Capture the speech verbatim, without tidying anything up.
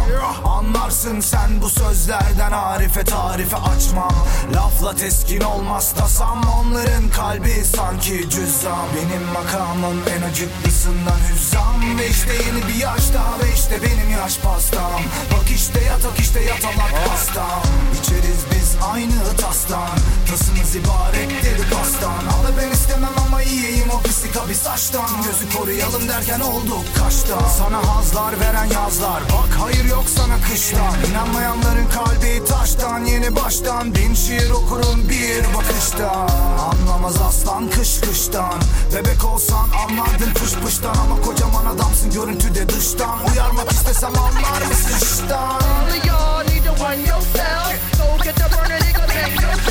Anlarsın sen bu sözlerden, arife tarife açmam. Lafla teskin olmaz tasam, onların kalbi sanki cüzdan. Benim makamım en acıklısından hüzzam. Ve işte yeni bir yaş daha, ve işte benim yaş pastam. Bak işte yatak işte yatalak pastam. İçeriz biz aynı tastan, tasımız ibarettir pastan. Al ben istemem ama yiyeyim o pislik abi saçtan. Gözü koruyalım derken olduk kaçtan. Sana hazlar veren yazlar, bak hayır yok sana kıştan. İnanmayanların kalbi taştan, yeni baştan bin şiir okurum bir bakışta. Anlamaz aslan kış kıştan, bebek olsan anlardın fış fıştan. Ama kocaman adamsın görüntüde dıştan, uyarmak istesem anlar mısın işten? All of y'all need to run yourself. Go get the burner, nigga, take yourself.